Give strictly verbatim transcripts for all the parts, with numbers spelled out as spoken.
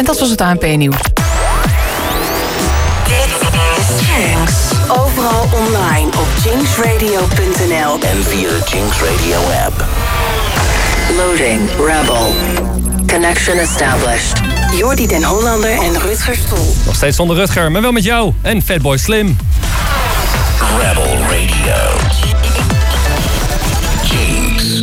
En dat was het A N P-nieuws. Dit is Jinx. Overal online op jinx radio punt n l en via de Jinx Radio app. Loading Rebel. Connection established. Jordi den Hollander en Rutger Stoel. Nog steeds zonder Rutger, maar wel met jou en Fatboy Slim. Rebel Radio. Jinx.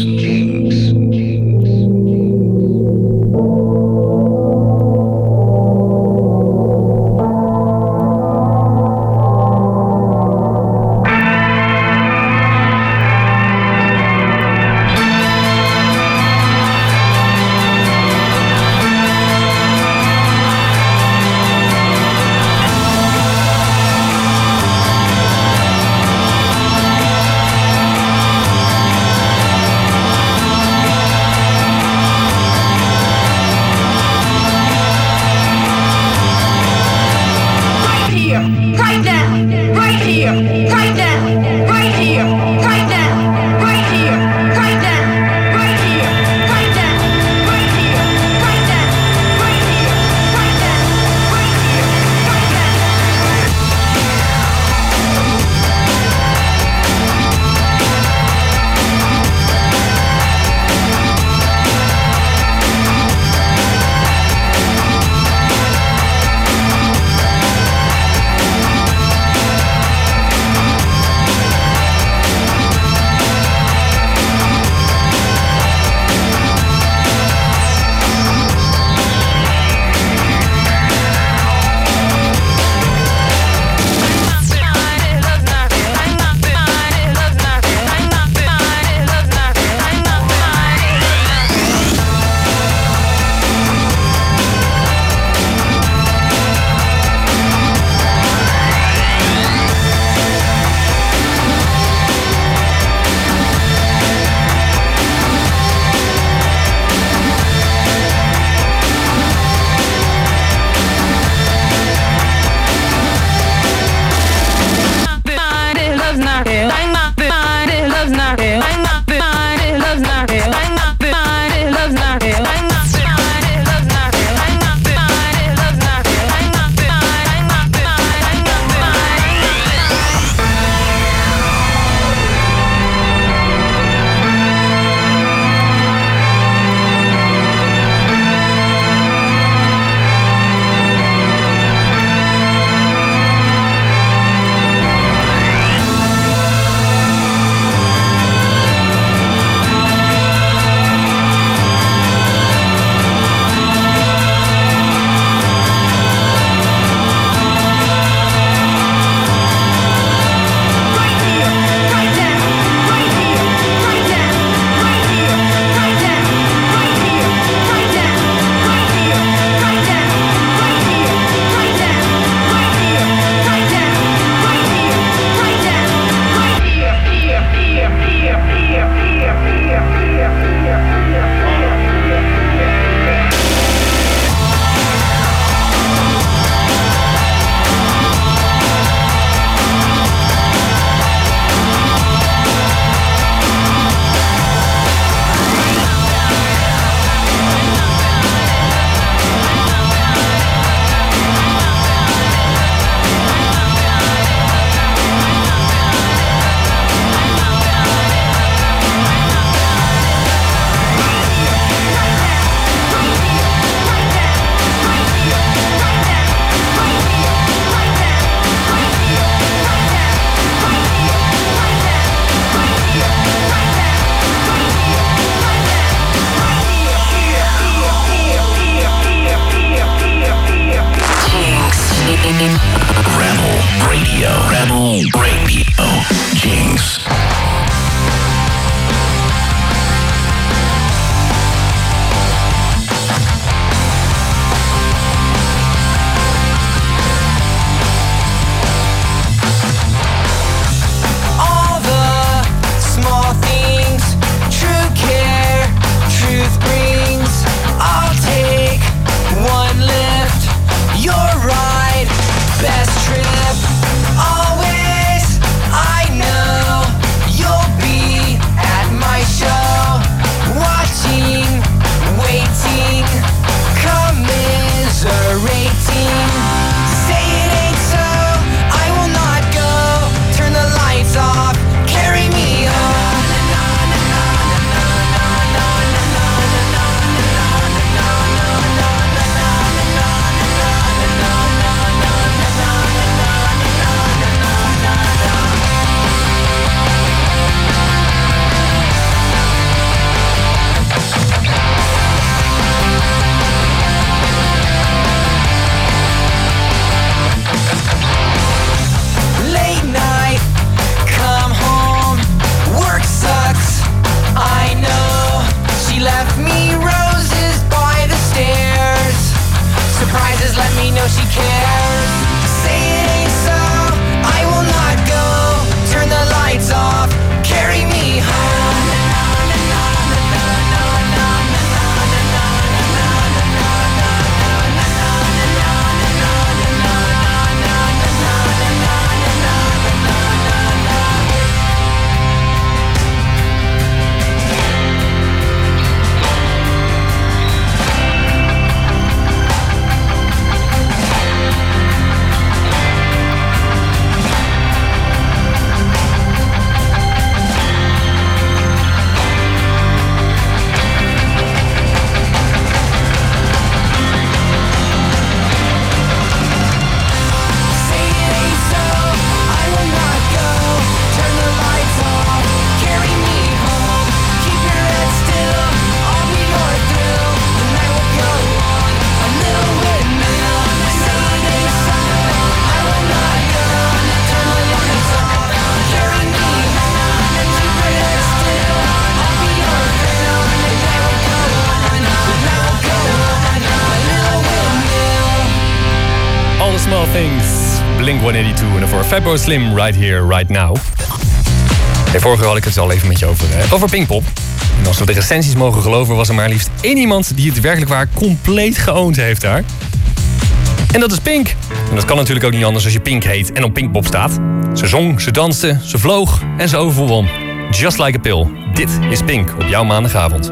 Small Things. Blink honderdtweeënnementlig en voor Fatboy Slim, Right Here, Right Now. Hey, vorige had ik het al even met je over, eh, over Pinkpop. En als we de recensies mogen geloven, was er maar liefst één iemand die het werkelijk waar compleet geowned heeft daar. En dat is Pink. En dat kan natuurlijk ook niet anders als je Pink heet en op Pinkpop staat. Ze zong, ze danste, ze vloog en ze overwon. Just like a pill. Dit is Pink op jouw maandagavond.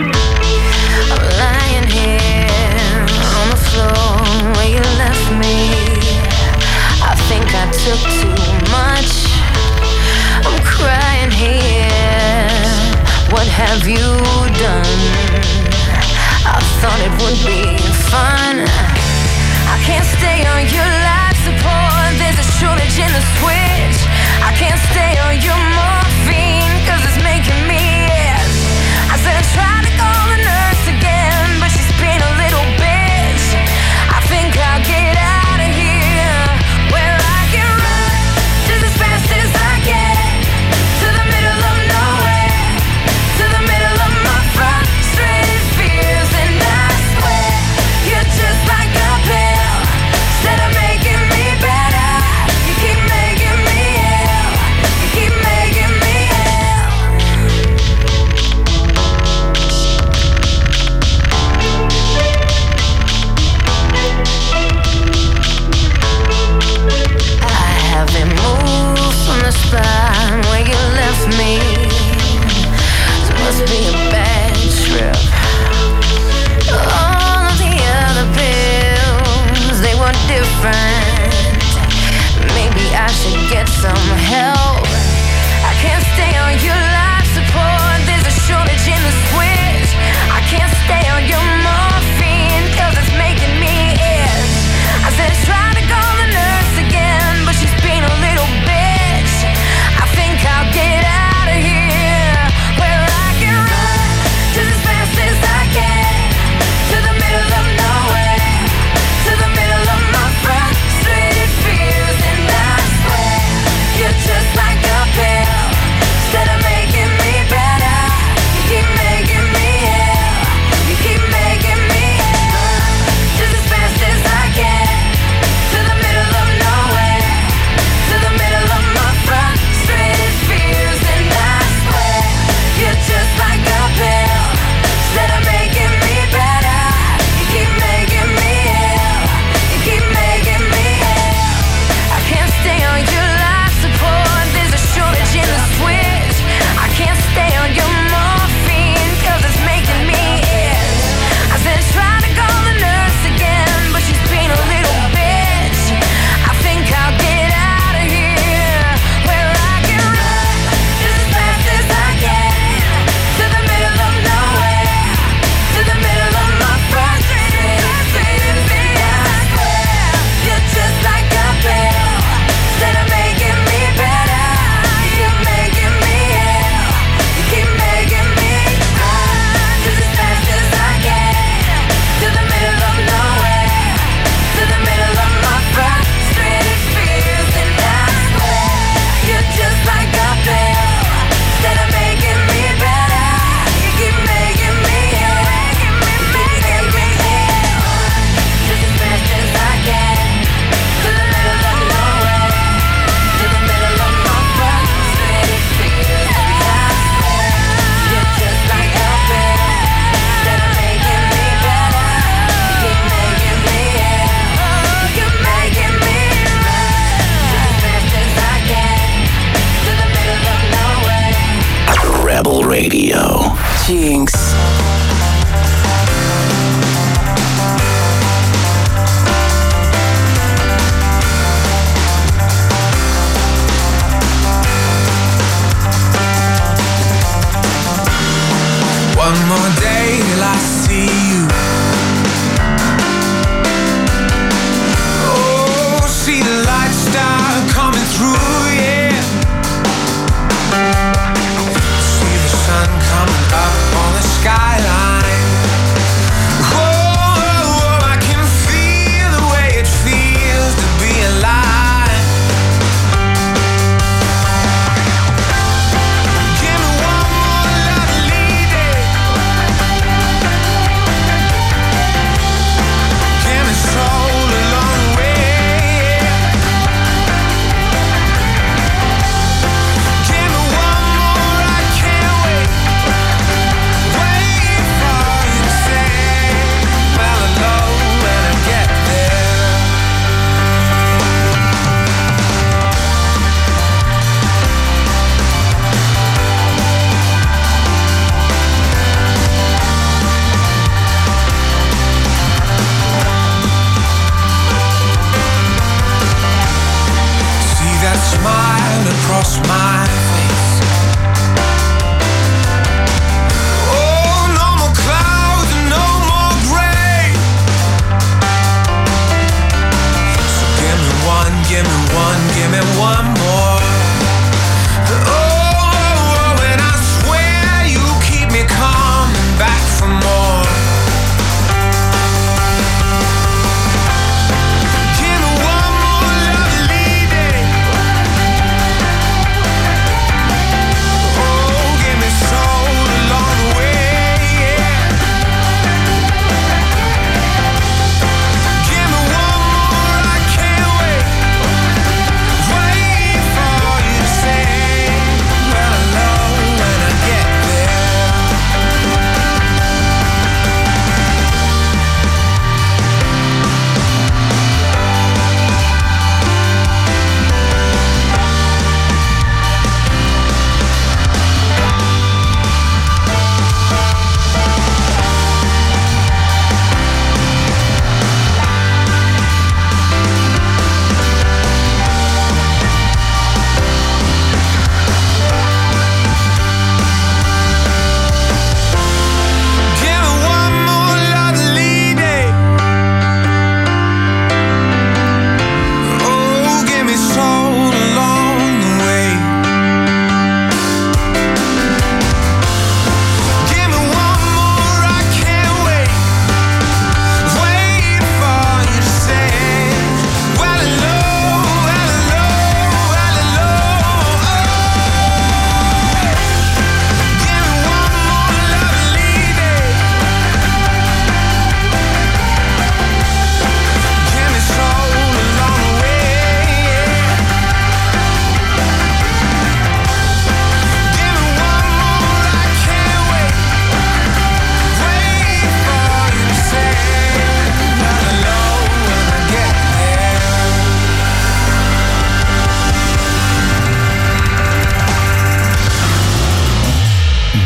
Took too much. I'm crying here. What have you done? I thought it would be fun. I can't stay on your life support. There's a shortage in the switch. I can't stay on your morphine, cause it's making me itch. I said I tried to call the nurse again, but she's been a little bitch. I think I'll get out of here, where I just as fast as I can, to the middle of nowhere, to the middle of my frustrated fears. And I swear, you're just like a pill. Instead of making me better, you keep making me ill. You keep making me ill. I haven't moved from the spot where you left me. This must be a bad trip. All of the other pills, they were different. Maybe I should get some help. I can't stay on your life support. There's a shortage in the switch. I can't stay on your morphine, cause it's making me itch. I said try to call the nurse again, but she's being a little bitch. I think I'll get out of here, where I can run just as fast as I can, to the middle of nowhere, to the middle of my frustrated fears. And I swear, you're just like a pill. Instead of making me better, you keep making me ill. You keep making me ill. Just as fast as I can, to the middle of nowhere, to the middle of my frustrated fears. And I swear, you're just like a pill. Instead of making me better, you keep making me ill. You keep making me ill. I can't stay on your life support. There's a shortage in the switch. I can't stay on your morphine, cause it's making me itch. I said try to call the nurse again, but she's being a little bitch. I think I'll get out of here, where I can run just as fast as I can, to the middle of nowhere, to the middle of my frustrated fears. And I swear, you're just like a pill. Instead of making me better, you keep making me ill. You keep making me run just as fast as I can, to the middle of nowhere, to the middle of my frustrated fears. And I swear, you're just like a pill. Instead of making me better, you keep making me ill. You keep making me ill. Just as fast as I can, to the middle of nowhere, to the middle of my frustrated fears. And I swear, you're just like a pill. Instead of making me better, you keep making me ill. You keep making me run just as fast as I can, to the middle of nowhere. Rebel Radio. Jinx. One more day till I see you. Oh, see the light start coming through, yeah. See the sun coming up on the sky.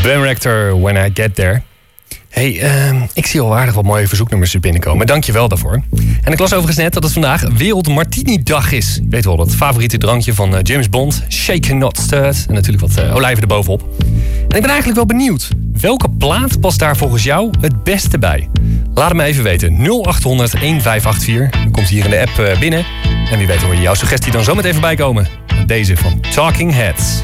Ben Rector, When I Get There. Hey, uh, ik zie al aardig wat mooie verzoeknummers binnenkomen. Dank je wel daarvoor. En ik las overigens net dat het vandaag Wereld Martini Dag is. Je weet wel, dat favoriete drankje van uh, James Bond. Shaken Not Stirred. En natuurlijk wat uh, olijven erbovenop. En ik ben eigenlijk wel benieuwd. Welke plaat past daar volgens jou het beste bij? Laat het me even weten. nul acht honderd, vijftienhonderd achtenveertig. Dan komt hier in de app uh, binnen. En wie weet hoor je jouw suggestie dan zo meteen voorbij komen. Deze van Talking Heads.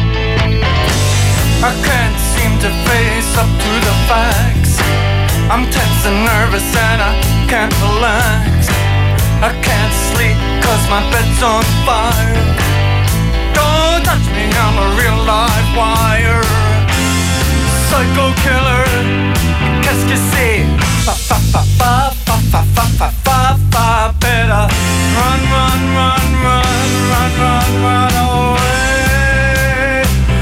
I can't seem to face up to the facts. I'm tense and nervous and I can't relax. I can't sleep cause my bed's on fire. Don't touch me, I'm a real live wire. Psycho killer, qu'est-ce que c'est? Fa fa fa fa fa fa fa fa fa fa. Better run, run, run, run, run, run, run away.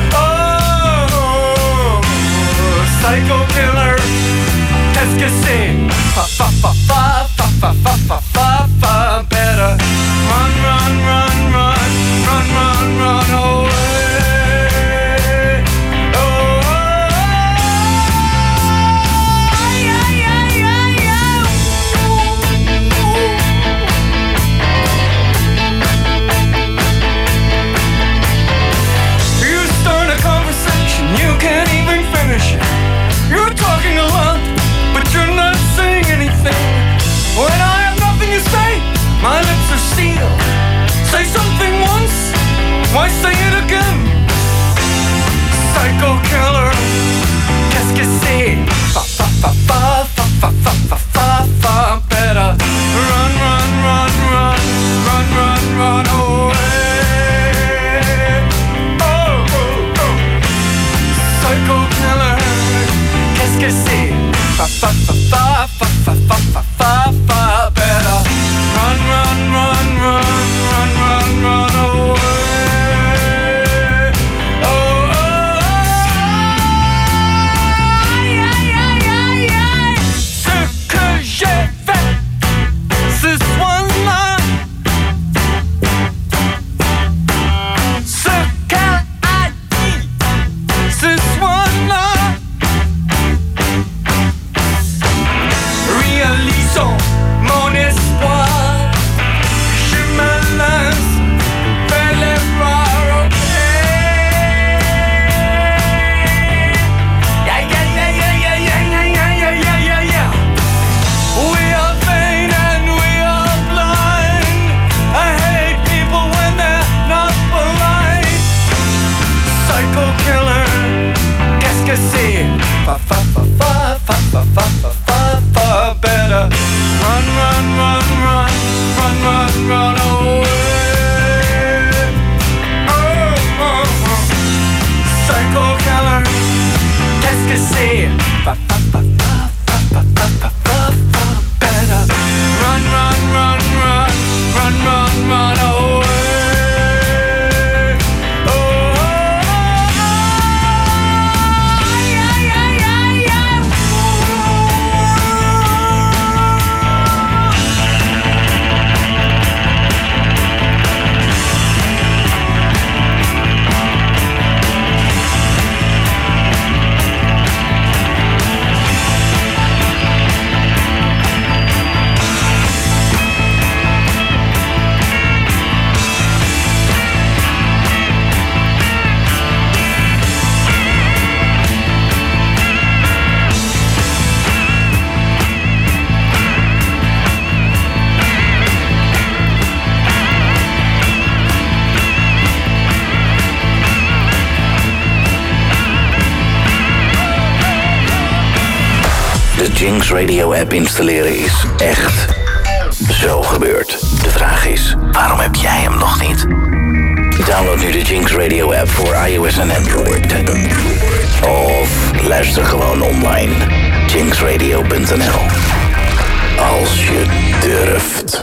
Oh, psycho killer, qu'est-ce que c'est? Fa fa fa fa fa fa fa fa fa fa. Better run, run, run, run, run, run, run away. Can't even finish it. You're talking a lot, but you're not saying anything. When I have nothing to say, my lips are sealed. Say something once, why say it again? Psycho killer, qu'est-ce que c'est? Fa fa fa fa fa fa fa fa fa fa. Better run, run, run, run, run, run, run away. Psycho killer, qu'est-ce que c'est? Fa fa fa fa fa fa fa fa fa fa. Better run, run, run, run, run, run, run away. Oh, oh, oh. Aïe, aïe, aïe, aïe, aïe. Ce que j'ai fait ce soir-là, ce qu'elle a dit ce soir-là, réalisons mon espoir. Je me lance vers les bras, ok. Yeah, yeah, yeah, yeah, yeah, yeah, yeah, yeah, yeah, yeah, yeah. We are vain and we are blind. I hate people when they're not polite. Psycho killer, qu'est-ce que c'est? Fa fa fa fa fa fa fa fa fa fa. Better run, run, run, run, run, run, run away. Oh, oh, oh. Psycho killer, qu'est-ce que c'est? Fa fa fa fa fa fa fa fa fa fa. Better run, run, run, run, run, run, run away. De Jinx Radio app installeren is echt zo gebeurd. De vraag is, waarom heb jij hem nog niet? Download nu de Jinx Radio app voor iOS en Android. Of luister gewoon online. jinx radio punt n l. Als je durft.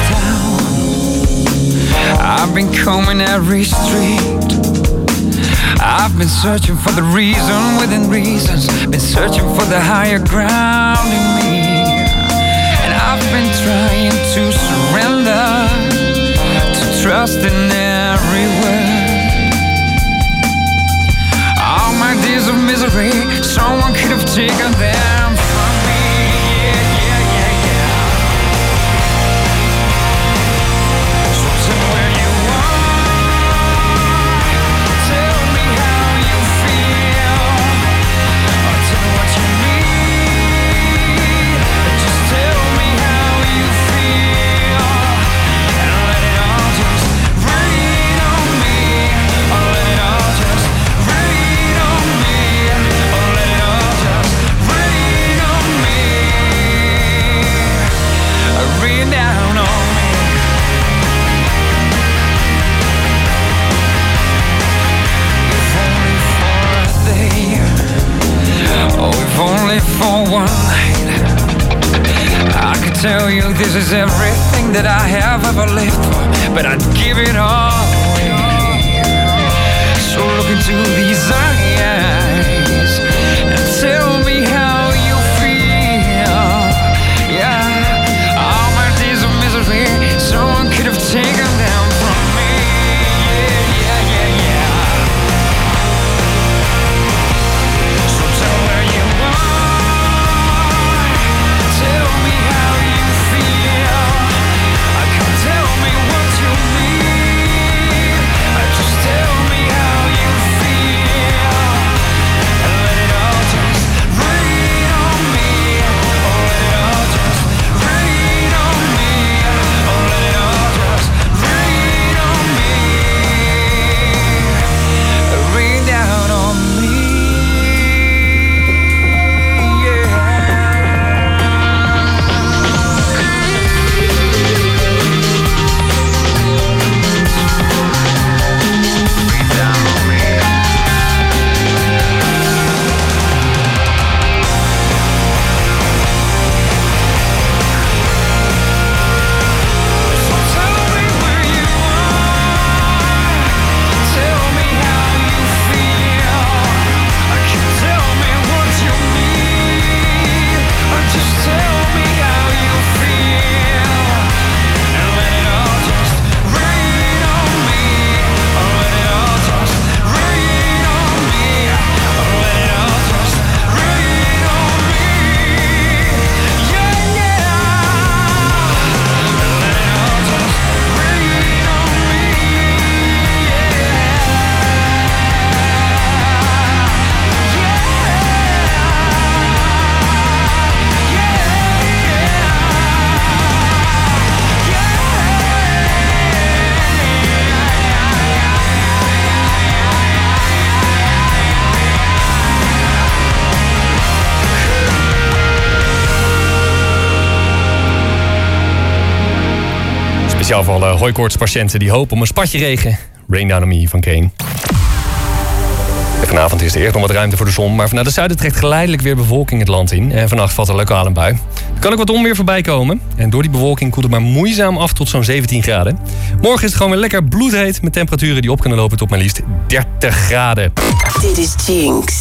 I've been combing every street. I've been searching for the reason within reasons, been searching for the higher ground in me. And I've been trying to surrender, to trust in every word. All my days of misery, someone could have taken them from me. Yeah, yeah, yeah, yeah. So tell me where you are, tell me how you feel, or tell me what you need. Just tell me how you feel, and let it all just rain on me, or let it all just rain on me, or let it all just rain on me, rain down on me. If only for a day, oh, if only for one night, I could tell you this is everything that I have ever lived for, but I'd give it all away. So look into these eyes and tell me how you feel. Yeah, all my days of misery, someone could have taken them from me. Yeah, yeah, yeah, yeah. So tell where you are, tell me how you feel. I can tell me what you need. Just tell me how you feel, and let it all just rain on me, or let it all just rain on me, or let it all just rain on me, rain down on me. So tell me where you are, tell me how you feel. I can tell me what you need, or just tell me how you feel, and let it all just rain on me, or let it all just rain on me, or let it all just rain on me. Yeah, yeah. Let it all just rain on me. Yeah. Speciaal voor alle hooikoortspatiënten die hopen op een spatje regen. Rain Down on Me van Kane. En vanavond is er eerst nog wat ruimte voor de zon, maar vanuit het zuiden trekt geleidelijk weer bewolking het land in. En vannacht valt er lokale bui. Er kan ook wat onweer voorbij komen. En door die bewolking koelt het maar moeizaam af tot zo'n zeventien graden. Morgen is het gewoon weer lekker bloedheet met temperaturen die op kunnen lopen tot maar liefst dertig graden. Dit is Jinx.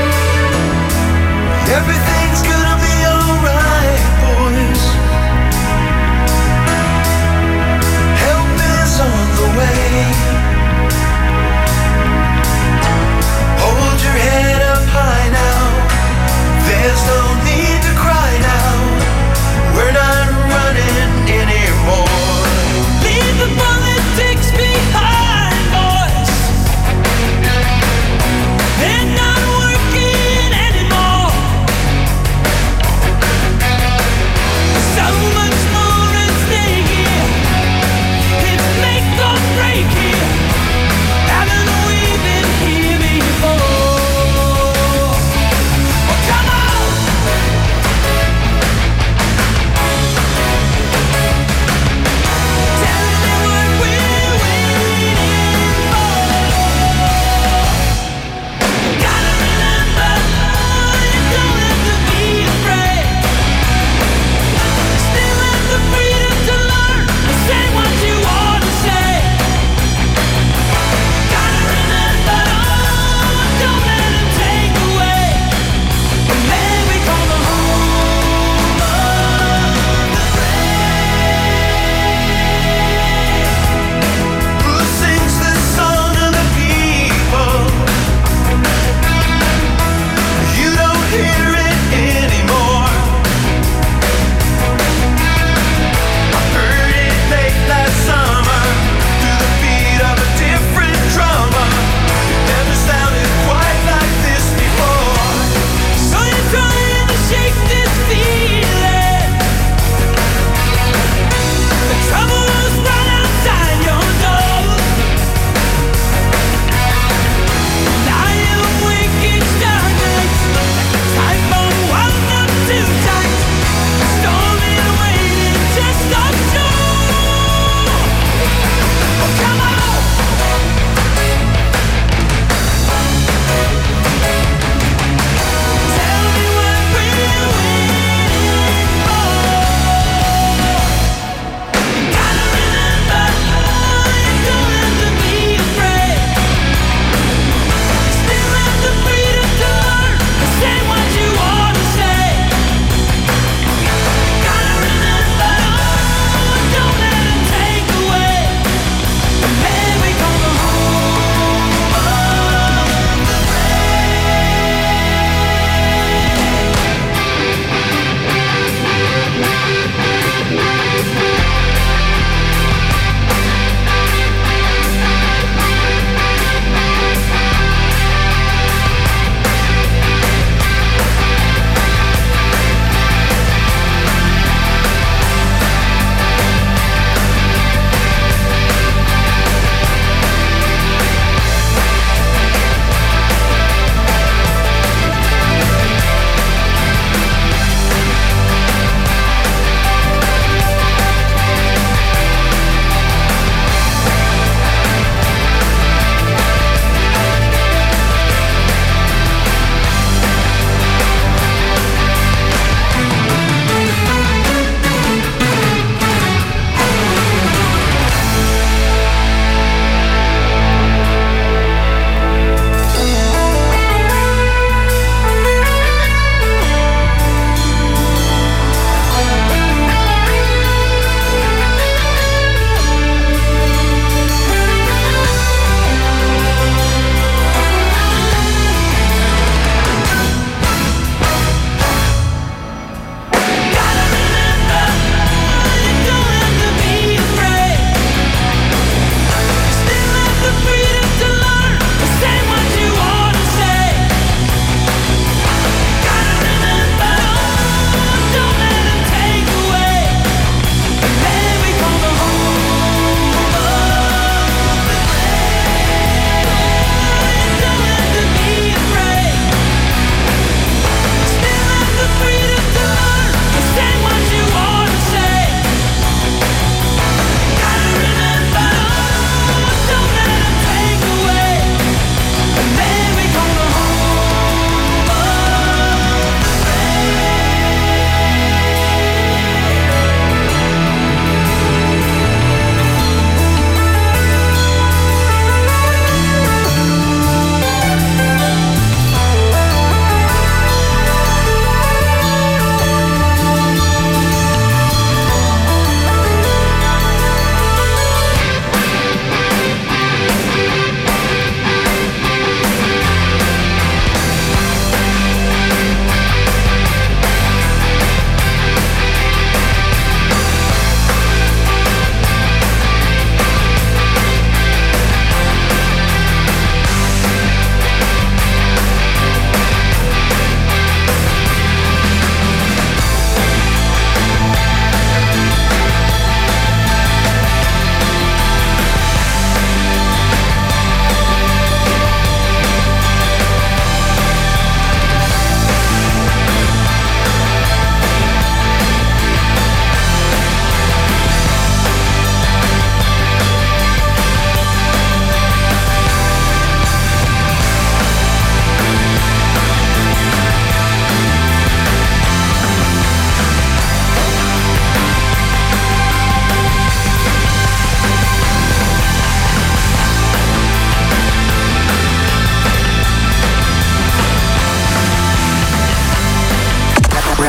Everything's gonna be alright, boys.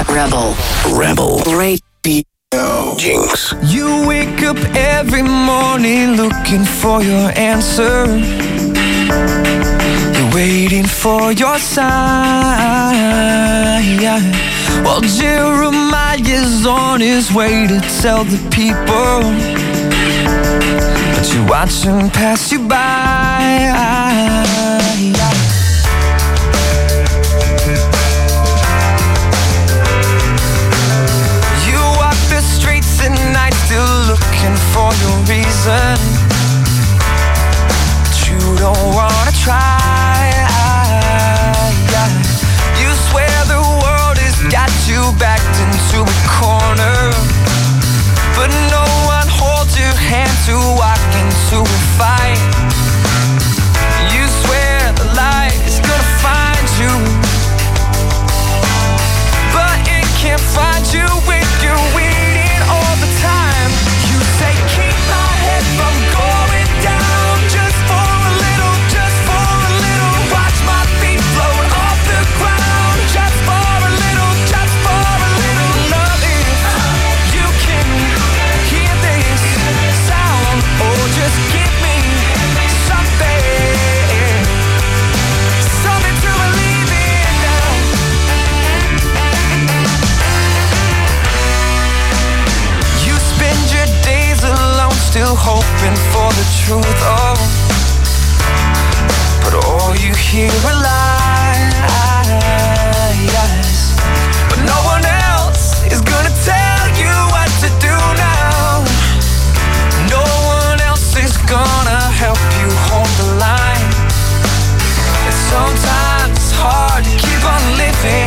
Rebel. Rebel. Radio. Jinx. You wake up every morning looking for your answer. You're waiting for your sign. While Jeremiah's on his way to tell the people, but you watch him pass you by. You walk the streets at night still looking for your reason, but you don't wanna try. You swear the world has got you backed into a corner, but no one holds your hand to walk into a fight. You swear the light is gonna find you, but it can't find you when you're waiting all the time. You say keep my head from going down, just for a little, just for a little. Watch my feet float off the ground, just for a little, just for a little. Love if you can hear this sound, or just give me something, something to believe in now. You spend your days alone, still hoping for the truth, oh, but all you hear are lies. But no one else is gonna tell you what to do now. No one else is gonna help you hold the line. And sometimes it's hard to keep on living,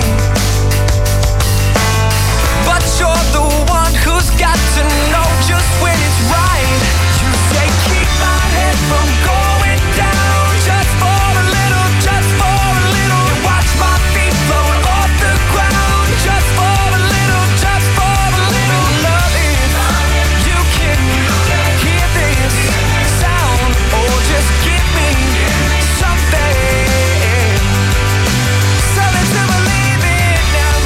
but you're the one who's got to know just when it's right. You say keep my head from going down, just for a little, just for a little. And watch my feet float off the ground, just for a little, just for a little. Love if you can hear this sound, or just give me something, something to believe in now.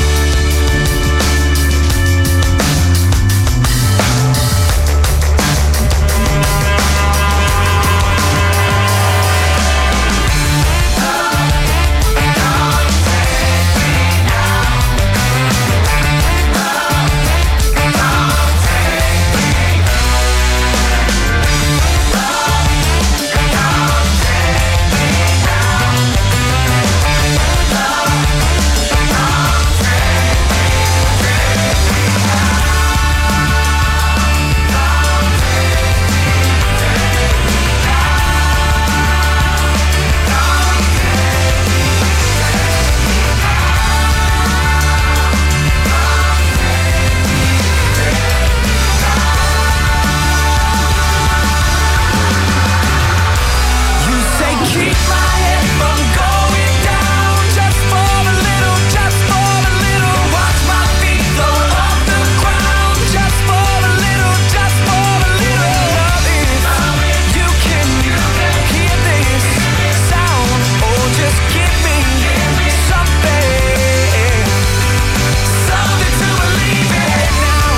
You say keep my head from going down, just for a little, just for a little. Watch my feet float off the ground, just for a little, just for a little. Love if you can hear this sound, or just give me something, something to believe in now.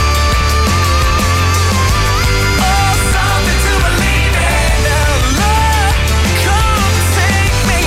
Oh, something to believe in now. Love, come take me.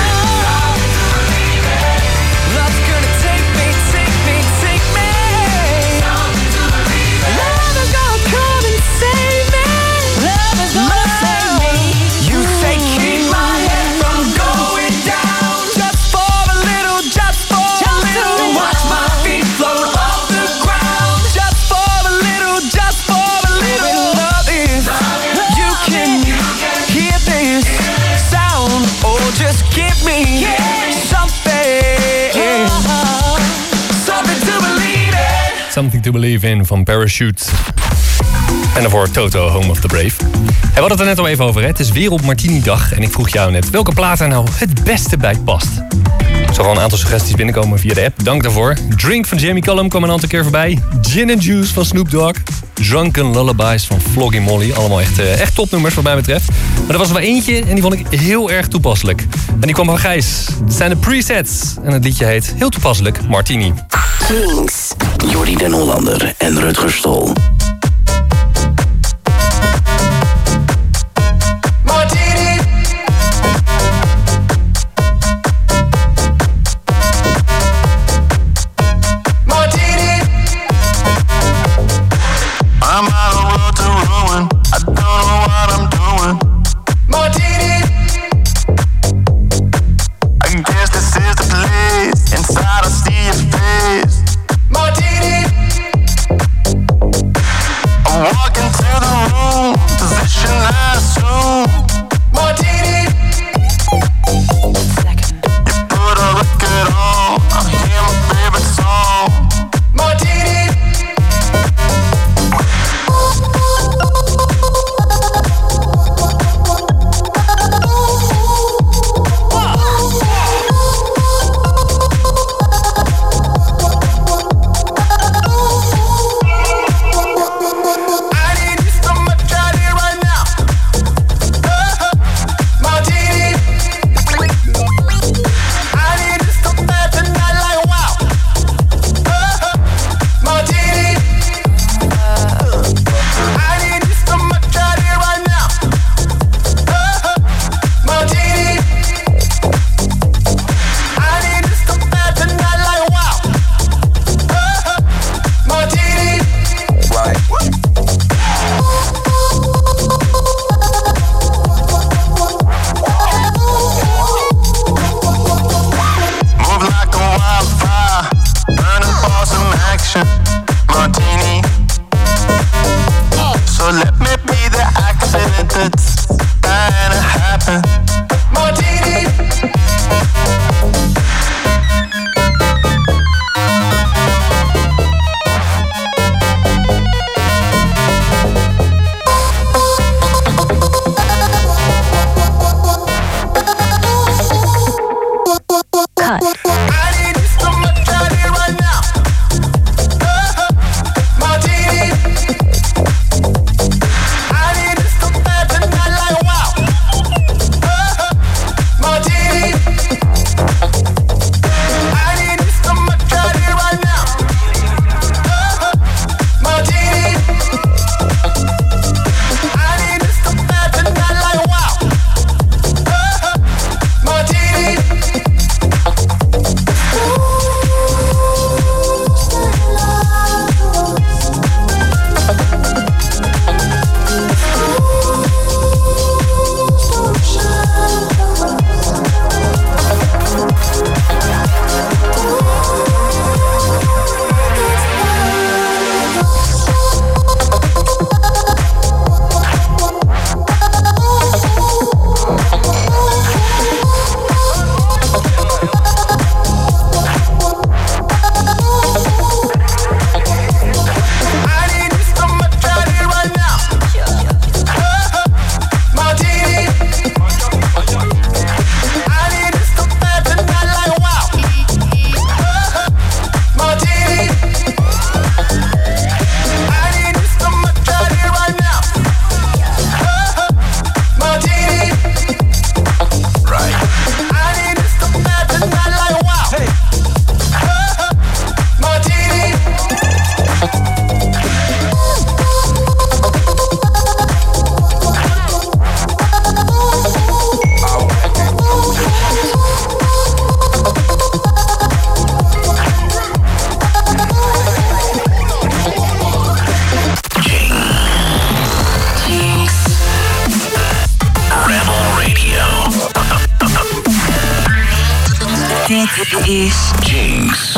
Love's gonna take me, take me, take me. Love is gonna come and save me. Love is gonna save me. You say keep my head from going down, just for a little, just for a little. Watch my feet float off the ground, just for a little, just for a little. Love if you can hear this sound, or just give me something, something to believe in. Something to Believe in van Parachute. En daarvoor Toto, Home of the Brave. En we hadden het er net al even over, hè? Het is Wereld Martini Dag. En ik vroeg jou net welke plaat er nou het beste bij past. Ik zag al een aantal suggesties binnenkomen via de app. Dank daarvoor. Drink van Jamie Cullum kwam een aantal keer voorbij. Gin and Juice van Snoop Dogg. Drunken Lullabies van Flogging Molly. Allemaal echt, uh, echt topnummers wat mij betreft. Maar er was er wel eentje en die vond ik heel erg toepasselijk. En die kwam van Gijs. Het zijn de presets. En het liedje heet, heel toepasselijk, Martini. Kings. Jordi den Hollander en Rutger Stol. Martini. Martini. I'm on a road to ruin. I don't know what I'm doing. Martini. I guess this is the place. Inside I see your face. Martini. I'm walking to the room, position I assume. Martini. You put a record on, I hear my favorite song. Martini. Dit is Jinx.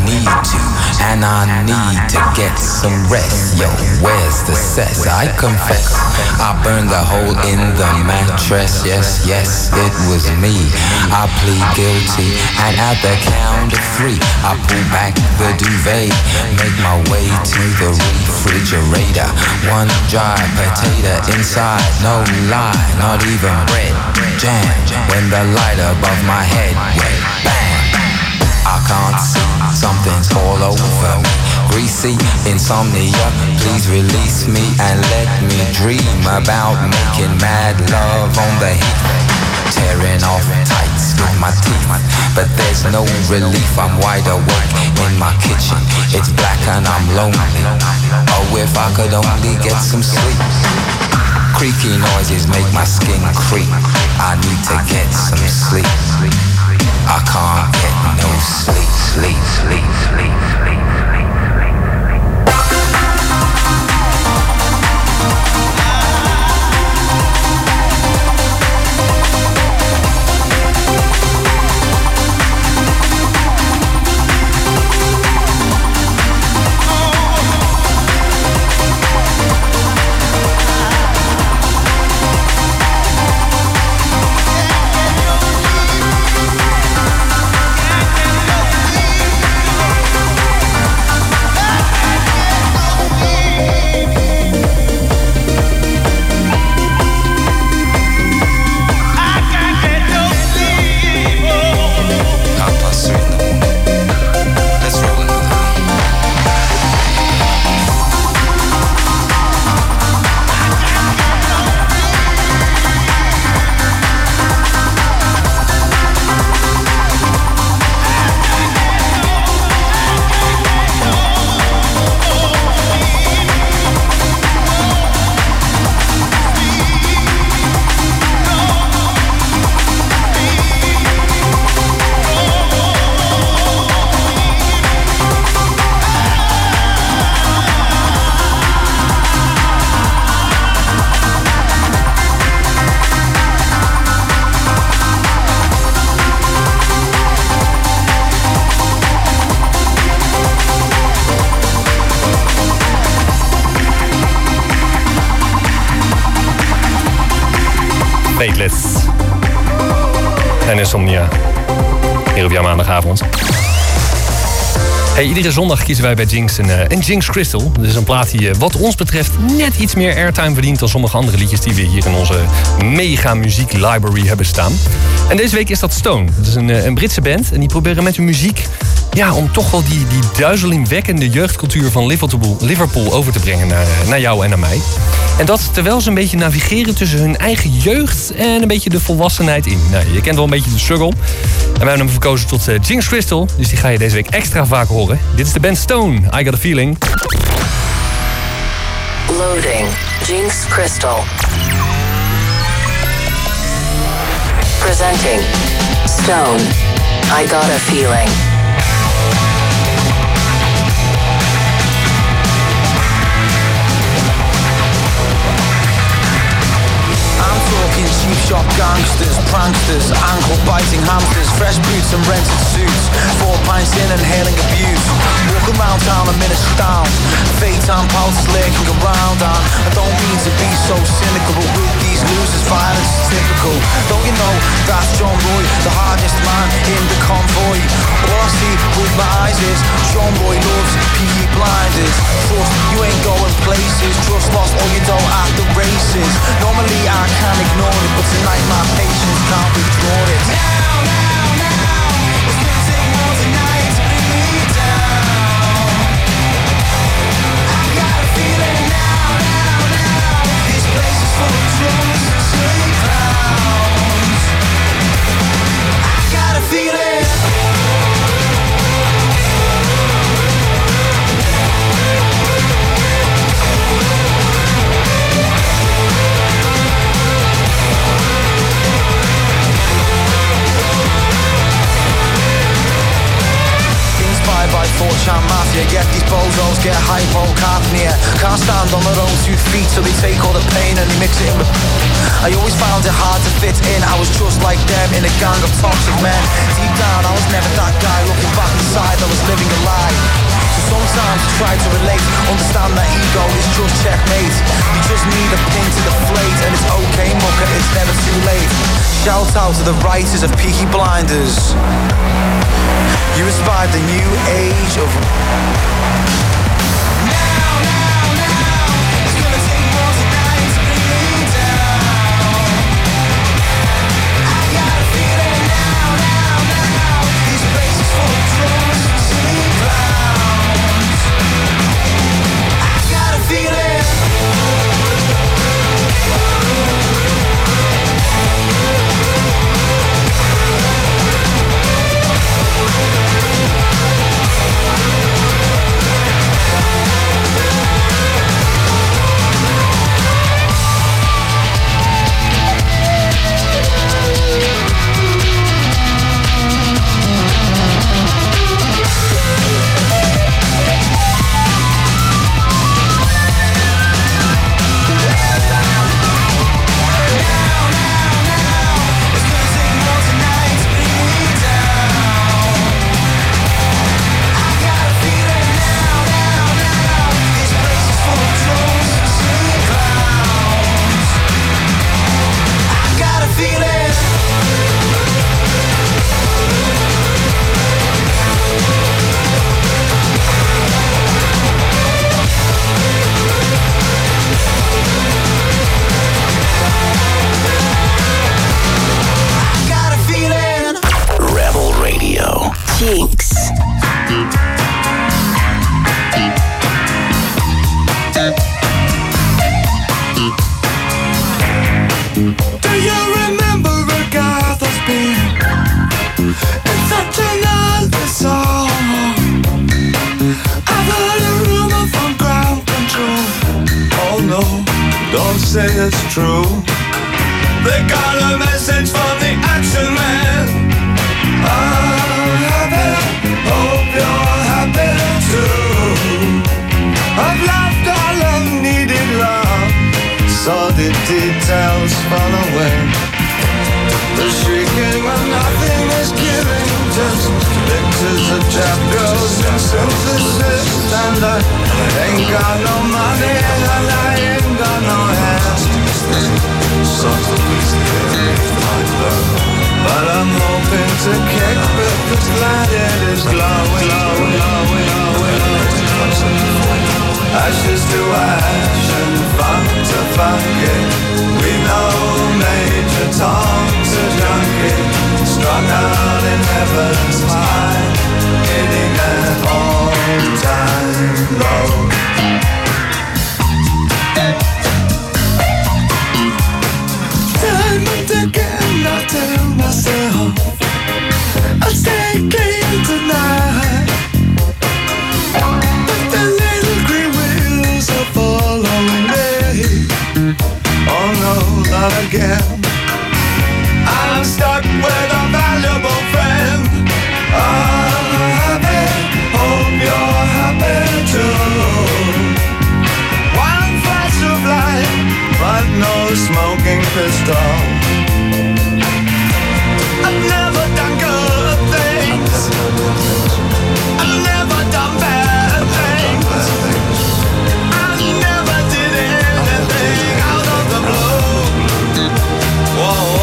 need to, and I need to get some rest. Yo, where's the cess? I confess, I burned a hole in the mattress. Yes, yes, it was me. I plead guilty, and at the count of three, I pull back the duvet, make my way to the refrigerator. One dry potato inside, no lie, not even bread. Jam, when the light above my head went bang. I can't see, something's all over me. Greasy insomnia, please release me and let me dream about making mad love on the heath. Tearing off tights with my teeth, but there's no relief. I'm wide awake in my kitchen. It's black and I'm lonely. Oh, if I could only get some sleep. Creaky noises make my skin creep. I need to get some sleep. I can't get no sleep, sleep, sleep, sleep, sleep. Fateless en Insomnia hier op jouw maandagavond. Hey, iedere zondag kiezen wij bij Jinx een, uh, een Jinx Crystal. Dat is een plaat die uh, wat ons betreft net iets meer airtime verdient dan sommige andere liedjes die we hier in onze mega muziek library hebben staan. En deze week is dat Stone. Dat is een, uh, een Britse band en die proberen met hun muziek ja, om toch wel die, die duizelingwekkende jeugdcultuur van Liverpool, Liverpool over te brengen naar, naar jou en naar mij. En dat terwijl ze een beetje navigeren tussen hun eigen jeugd en een beetje de volwassenheid in. Nou, je kent wel een beetje de struggle. En wij hebben hem verkozen tot uh, Jinx Crystal, dus die ga je deze week extra vaak horen. Dit is de band Stone, I Got a Feeling. Loading Jinx Crystal. Presenting Stone, I Got a Feeling. Cheap shop gangsters, pranksters, ankle-biting hamsters, fresh boots and rented suits, four pints in and hailing abuse. Walking round town a minute down, fake time pulses lurking around, and I don't mean to be so cynical, but with these losers violence is typical. Don't you know that's John Boy, the hardest man in the convoy? All I see with my eyes is John Boy loves Peaky Blinders. Trust you ain't going places, trust lost or you don't at the races. Normally I can't ignore it, but tonight my patience can't withdraw it. Now, now, now, it's gonna take more tonight to bring me down. I got a feeling now, now, now, this place is full of drums and silly clowns. I got a feeling. chant mafia. Yet these bozos get hypocapnia. Can't stand on their own two feet, so they take all the pain and they mix it in with. I always found it hard to fit in. I was just like them in a gang of toxic men. Deep down I was never that guy. Looking back inside I was living a lie. So sometimes I try to relate, understand that ego is just checkmate. You just need a pin to deflate, and it's okay mucker, it's never too late. Shout out to the writers of Peaky Blinders. You inspired the new age of say it's true. They got a message from the action man. I'm happy, hope you're happy too. I've laughed all I've needed love, saw the details fall away. The shrieking when nothing is giving, just pictures of chapters and synthesis. And I ain't got no money and I ain't got no hands. Songs of my love, but I'm hoping to kick with the planet is glowing, glowing, glowing, glowing. Ashes to ash and funk to funky. We know Major Tom's a junkie, strung out in heaven's high, hitting an all-time low. Time and again I tell myself I'll stay clean tonight, but the little green wheels are following me. Oh no, not again. I'm stuck with a valuable friend. I'm happy, hope you're happy too. One flash of light, but no smoking pistol. I've never done good things, I've never done bad things, I never did anything out of the blue. Whoa.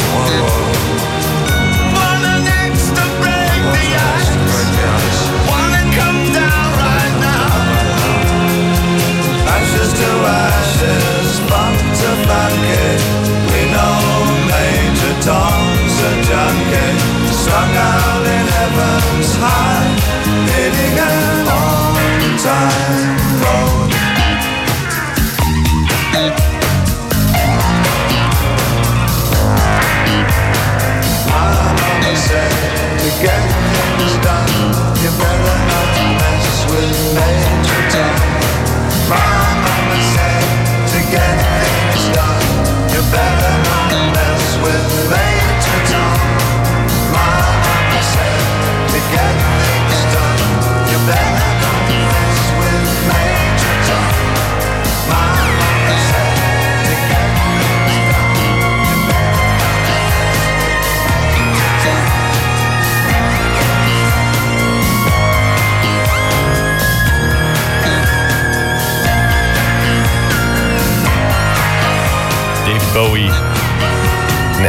Wanna next to break the ice, wanna come down right now. Ashes to ashes, funk to funky. We know Major Tom's a junkie, strung out in heaven's high, hitting an on-time road. My mama said, to get things done, you better not mess with Major Tom. My mama said, to get things done, you better not mess with Major Tom. My mama said, to get things done, you better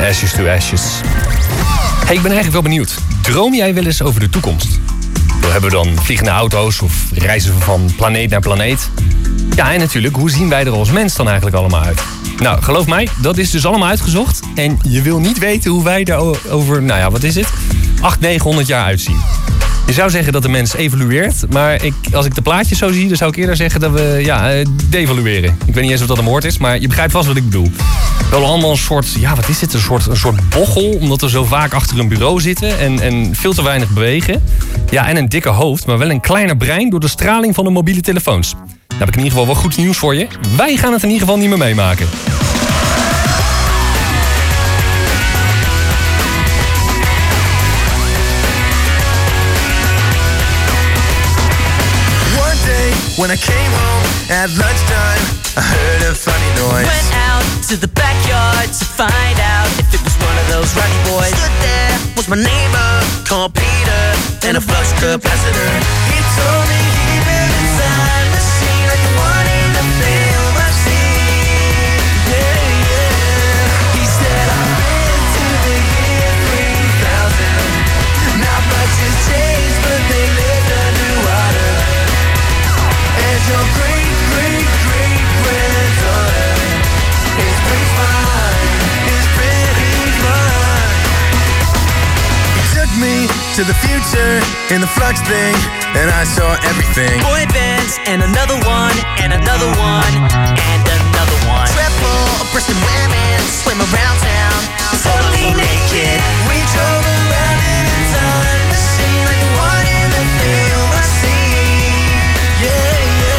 Ashes to Ashes. Hey, ik ben eigenlijk wel benieuwd. Droom jij wel eens over de toekomst? Hebben we dan vliegende auto's of reizen we van planeet naar planeet? Ja, en natuurlijk, hoe zien wij er als mens dan eigenlijk allemaal uit? Nou, geloof mij, dat is dus allemaal uitgezocht. En je wil niet weten hoe wij er over, nou ja, wat is het? acht, negenhonderd jaar uitzien. Je zou zeggen dat de mens evolueert, maar ik, als ik de plaatjes zo zie, dan zou ik eerder zeggen dat we ja, devalueren. Ik weet niet eens of dat een woord is, maar je begrijpt vast wat ik bedoel. Wel allemaal een soort, ja wat is dit, een soort, een soort bochel, omdat we zo vaak achter een bureau zitten en, en veel te weinig bewegen. Ja, en een dikke hoofd, maar wel een kleiner brein door de straling van de mobiele telefoons. Dan heb ik in ieder geval wel goed nieuws voor je. Wij gaan het in ieder geval niet meer meemaken. When I came home at lunchtime, I heard a funny noise. Went out to the backyard to find out if it was one of those runny boys. Stood there was my neighbor called Peter and a flux capacitor. He told me he built a time machine like the one in the film I've seen. Yeah, yeah. He said I've been to the year three thousand. Not much has changed, but they lived underwater. And your great, great, great granddaughter is pretty fine, is pretty fine. He took me to the future in the flux thing, and I saw everything. Boy bands, and another one, and another one, and another one. Triple breasted women swim around town, totally naked. We drove around in a time machine like the one in the film I seen. Yeah.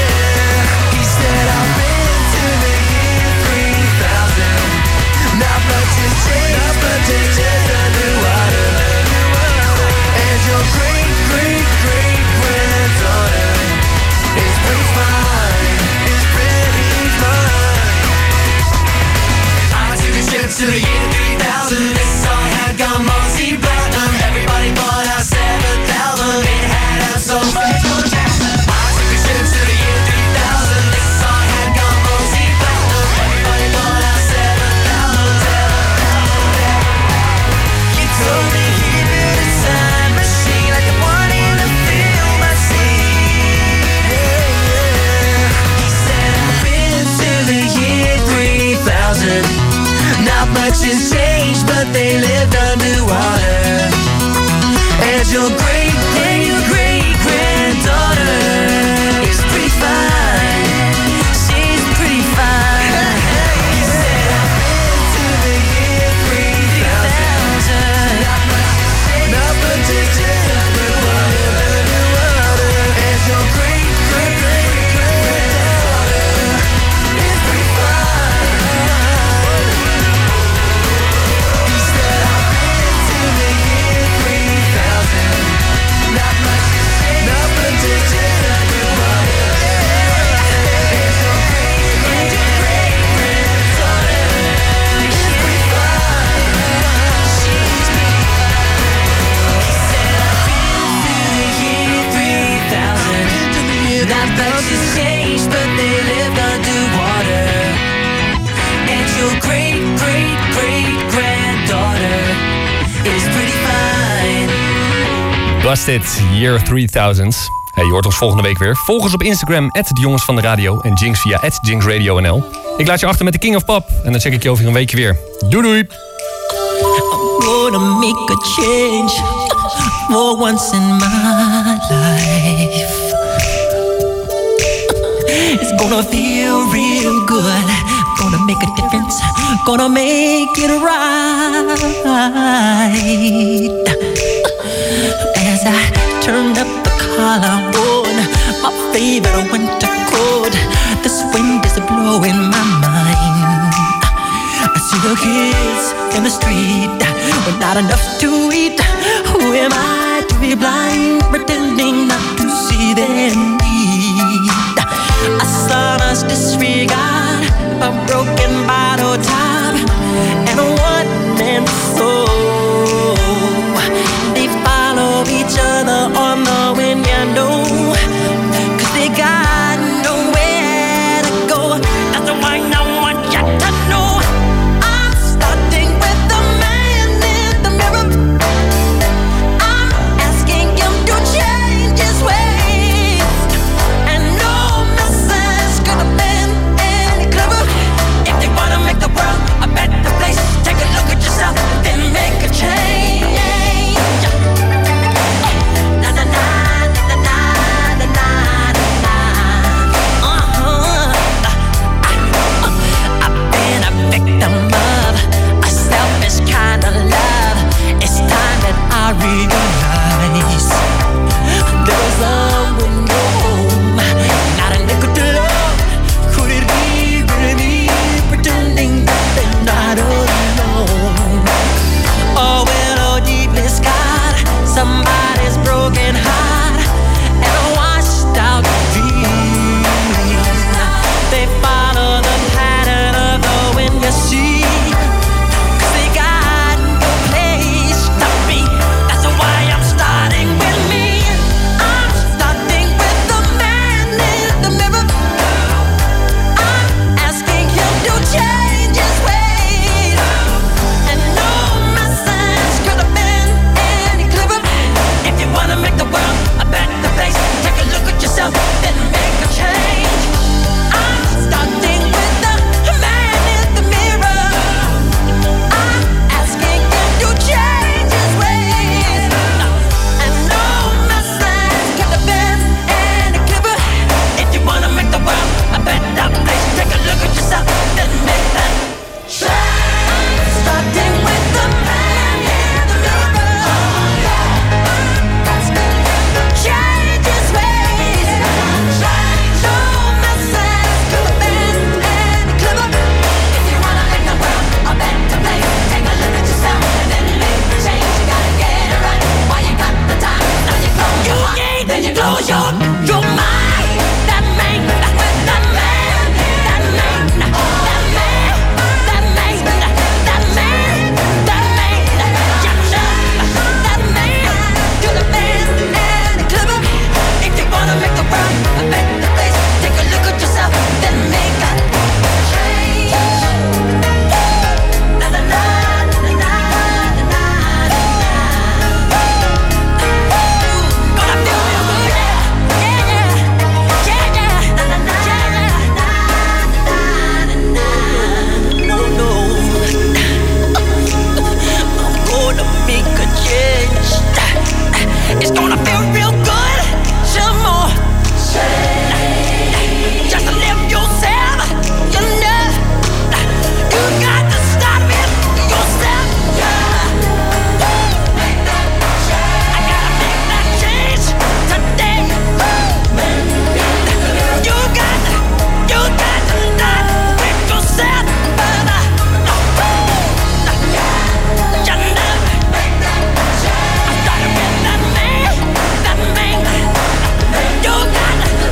Not much has changed, but they lived underwater. And your great, great, great granddaughter is pretty fine, is pretty fine. I took a trip to the year three thousand. This song had gone multi-platinum. Everybody bought our seventh album. It had us so Michael Jackson. I took a trip to the year three thousand. This song had gone multi-platinum. Everybody bought our seventh album. Told me he built a time machine like the one in the film I've seen. Yeah, yeah. He said I've been to the year three thousand. Not much has changed, but they lived underwater. And your great, and your great granddaughter is pretty fine. She's pretty fine. He said I've been to the year three thousand. Not much has changed, but underwater. And your great, great, great granddaughter is pretty fine. He said I've been to the year three thousand. Not much has changed, not much has changed, underwater. And your great, great, great granddaughter is pretty fine. She's pretty fine. He said I've been to the year three thousand. Not much has changed, but they lived underwater. And your great, great, great granddaughter is pretty fine. Was dit Year three thousand? Hey, je hoort ons volgende week weer. Volg ons op Instagram, at de jongens van de radio. En Jinx via at Jinx Radio N L. Ik laat je achter met de King of Pop. En dan check ik je over een weekje weer. Doei doei! I'm gonna make a change for once in my life. It's gonna feel real good. Gonna make a difference. Gonna make it right. As I turned up the collar on my favorite winter coat, this wind is blowing my mind. I see the kids in the street with not enough to eat. Who am I to be blind, pretending not to see their need? I saw us disregard a broken bottle top and a one-man soul. They follow each other on the wind, you know, 'cause they got nowhere to go. That's why I want you to know I'm starting with the man. I realize there's someone home, not a nickel to love. Could it be really me pretending that they're not alone? Oh, well, oh, deep in the sky, somebody's broken heart.